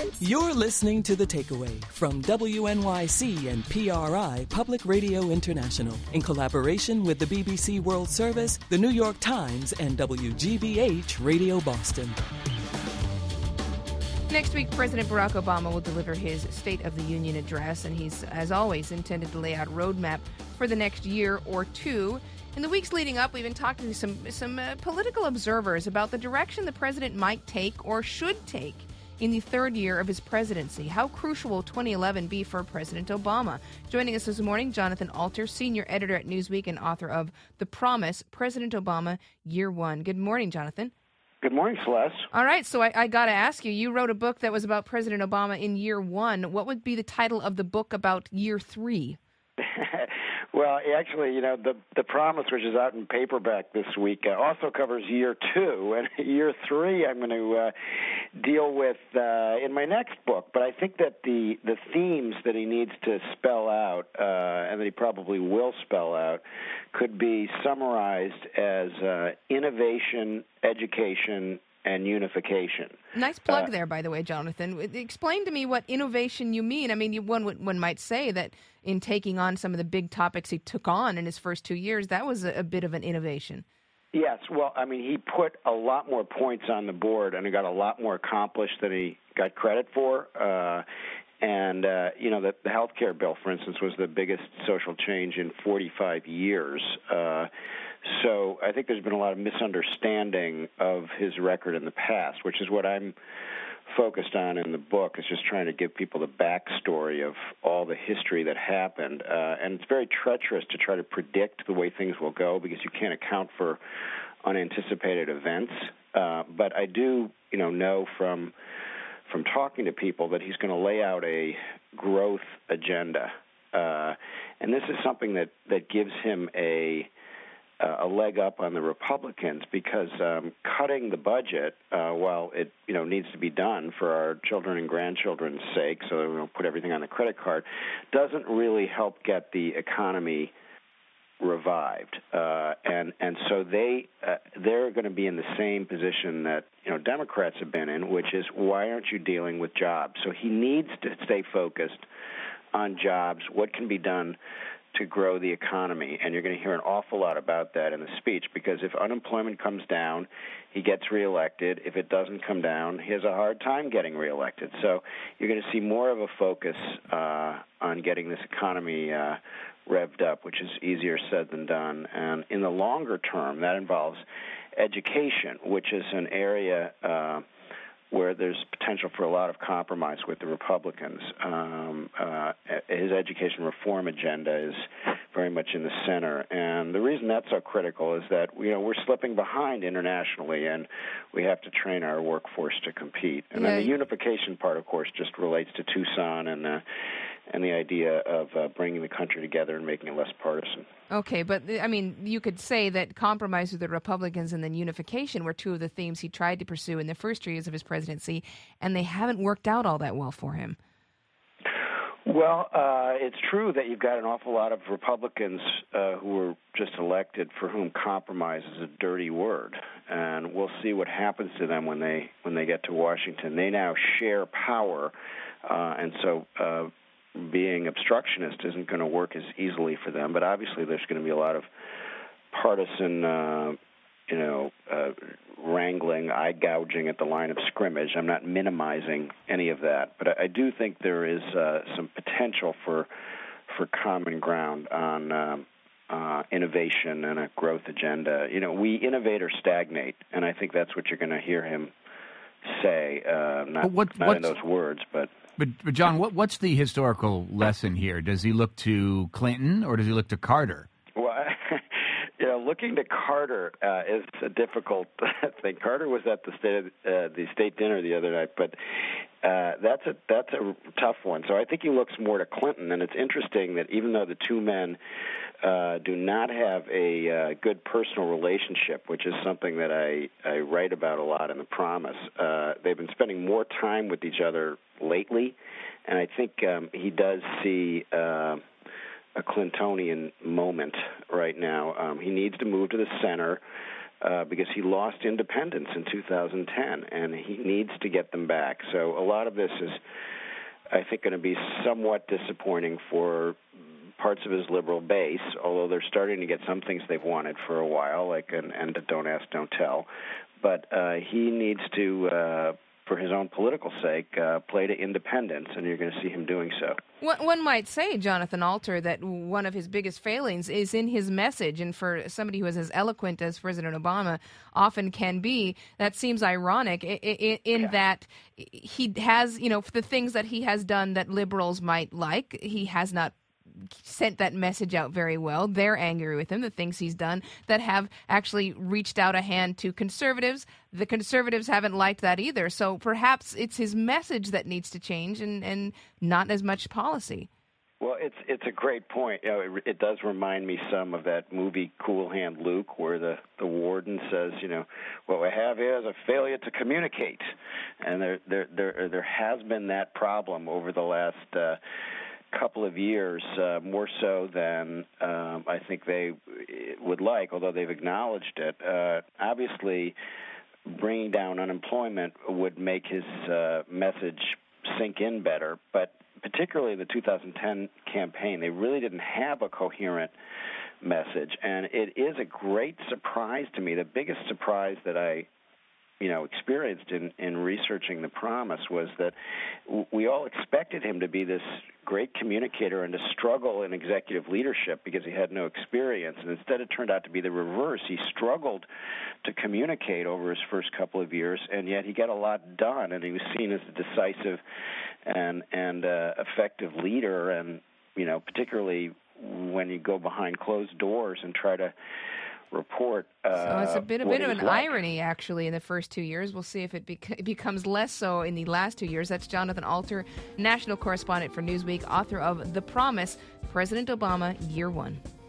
You're listening to The Takeaway from WNYC and PRI Public Radio International in collaboration with the BBC World Service, the New York Times, and WGBH Radio Boston. Next week, President Barack Obama will deliver his State of the Union address, and he's, as always, intended to lay out a roadmap for the next year or two. In the weeks leading up, we've been talking to some political observers about the direction the president might take or should take in the third year of his presidency. How crucial will 2011 be for President Obama? Joining us this morning, Jonathan Alter, senior editor at Newsweek and author of The Promise, President Obama, Year One. Good morning, Jonathan. Good morning, Celeste. All right, so I got to ask you, you wrote a book that was about President Obama in Year One. What would be the title of the book about Year Three? Well, actually, the Promise, which is out in paperback this week, also covers Year Two. And Year Three I'm going to deal with in my next book. But I think that the themes that he needs to spell out, and that he probably will spell out, could be summarized as innovation, education, and unification. Nice plug there, by the way, Jonathan. Explain to me what innovation you mean. I mean, one might say that in taking on some of the big topics he took on in his first 2 years, that was a bit of an innovation. Yes, well, I mean, he put a lot more points on the board, and he got a lot more accomplished than he got credit for. The health care bill, for instance, was the biggest social change in 45 years. So I think there's been a lot of misunderstanding of his record in the past, which is what I'm focused on in the book, is just trying to give people the backstory of all the history that happened. And it's very treacherous to try to predict the way things will go because you can't account for unanticipated events. But I do, know from talking to people that he's going to lay out a growth agenda. And this is something that gives him a leg up on the Republicans because cutting the budget, while it needs to be done for our children and grandchildren's sake, so we don't put everything on the credit card, doesn't really help get the economy revived. And so they're going to be in the same position that Democrats have been in, which is, why aren't you dealing with jobs? So he needs to stay focused on jobs, what can be done to grow the economy, and you're going to hear an awful lot about that in the speech, because if unemployment comes down, he gets reelected. If it doesn't come down, he has a hard time getting reelected. So you're going to see more of a focus on getting this economy revved up, which is easier said than done. And in the longer term, that involves education, which is an area where there's potential for a lot of compromise with the Republicans. His education reform agenda is very much in the center. And the reason that's so critical is that, we're slipping behind internationally, and we have to train our workforce to compete. And then the unification part, of course, just relates to Tucson and the idea of bringing the country together and making it less partisan. Okay, but, I mean, you could say that compromise with the Republicans and then unification were two of the themes he tried to pursue in the first 3 years of his presidency, and they haven't worked out all that well for him. Well, it's true that you've got an awful lot of Republicans who were just elected for whom compromise is a dirty word, and we'll see what happens to them when they get to Washington. They now share power, and so being obstructionist isn't going to work as easily for them. But obviously there's going to be a lot of partisan, wrangling, eye gouging at the line of scrimmage. I'm not minimizing any of that, but I do think there is some potential for common ground on innovation and a growth agenda. We innovate or stagnate, and I think that's what you're going to hear him say. Not in those words, but. But John, what's the historical lesson here? Does he look to Clinton or does he look to Carter? Well, looking to Carter is a difficult thing. Carter was at the state dinner the other night, but that's a tough one. So I think he looks more to Clinton, and it's interesting that even though the two men do not have a good personal relationship, which is something that I write about a lot in The Promise, they've been spending more time with each other lately, and I think he does see a Clintonian moment right now. He needs to move to the center. because he lost independents in 2010, and he needs to get them back. So a lot of this is, I think, going to be somewhat disappointing for parts of his liberal base, although they're starting to get some things they've wanted for a while, like and Don't Ask, Don't Tell. But he needs to, for his own political sake, play to independence, and you're going to see him doing so. One might say, Jonathan Alter, that one of his biggest failings is in his message, and for somebody who is as eloquent as President Obama often can be, that seems ironic in that he has, for the things that he has done that liberals might like, he has not sent that message out very well. They're angry with him, the things he's done that have actually reached out a hand to conservatives. The conservatives haven't liked that either. So perhaps it's his message that needs to change and not as much policy. Well, it's a great point. It does remind me some of that movie Cool Hand Luke, where the warden says, what we have here is a failure to communicate, and there has been that problem over the last couple of years, more so than I think they would like, although they've acknowledged it. Obviously, bringing down unemployment would make his message sink in better, but particularly the 2010 campaign, they really didn't have a coherent message, and it is a great surprise to me. The biggest surprise that I experienced in researching The Promise was that we all expected him to be this great communicator and to struggle in executive leadership because he had no experience. And instead it turned out to be the reverse. He struggled to communicate over his first couple of years, and yet he got a lot done, and he was seen as a decisive and effective leader. And, particularly when you go behind closed doors and try to report. So it's a bit of an irony, actually, in the first 2 years. We'll see if it becomes less so in the last 2 years. That's Jonathan Alter, national correspondent for Newsweek, author of The Promise, President Obama, Year One.